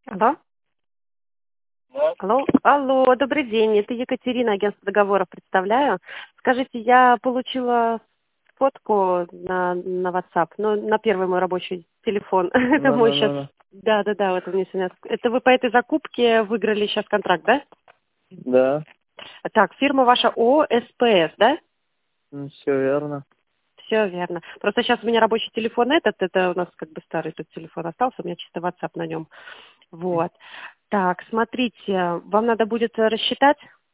Алло? Да, Алло, добрый день. Это Екатерина, агентство договоров представляю. Скажите, я получила фотку на WhatsApp, ну, на первый мой рабочий телефон. Это да, мой да, сейчас. да, да. Да, вот он мне сегодня. Это вы по этой закупке выиграли сейчас контракт, да? Да, Так, фирма ваша ООО СПС, да? все верно. Все верно. Просто сейчас у меня рабочий телефон это у нас как бы старый тут телефон остался, у меня чисто WhatsApp на нем. Вот. Так, смотрите, вам надо будет рассчитать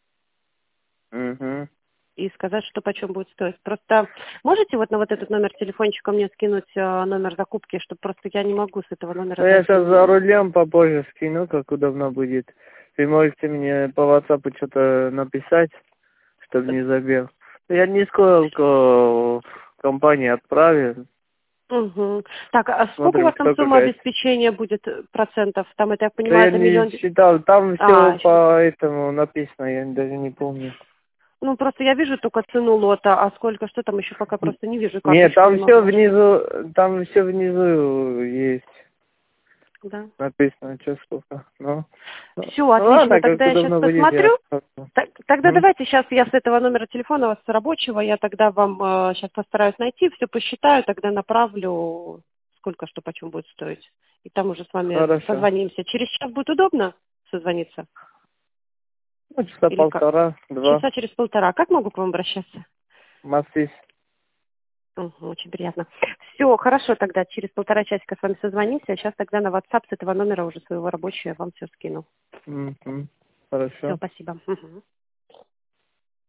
Угу. и сказать, что почем будет стоить. Просто можете вот на вот этот номер телефончика мне скинуть номер закупки, чтобы просто я не могу с этого номера Ну, я зайти. сейчас за рулем попозже скину, как удобно будет. Вы можете мне по WhatsApp что-то написать, чтобы не забил. Я несколько компаний отправил. Угу. Так, а сколько у Смотрим, вас там кто сумма какая. обеспечения будет процентов? Там, это я Да понимаю, я это не миллион... считал, там все А, по этому написано, я даже не помню. ну, просто я вижу только цену лота, а сколько, что там еще пока просто не вижу, Нет, карточку не могу открыть. там все внизу есть. Да. Написано, что сколько. Все, Ну отлично, ладно, как тогда я сейчас удобно будет, я. посмотрю. Тогда Мгм. давайте сейчас я с этого номера телефона вас с рабочего, я тогда вам сейчас постараюсь найти, все посчитаю, тогда направлю, сколько что почем будет стоить. И там уже с вами Хорошо. созвонимся. Через час будет удобно созвониться? Ну, часа Или как? полтора, два. Часа через полтора. Как могу к вам обращаться? Массив. Угу, очень приятно. Все, хорошо, тогда через полтора часика с вами созвонимся. А сейчас тогда на WhatsApp с этого номера уже своего рабочего я вам все скину. Мгм. Все, Хорошо. спасибо. Мгм.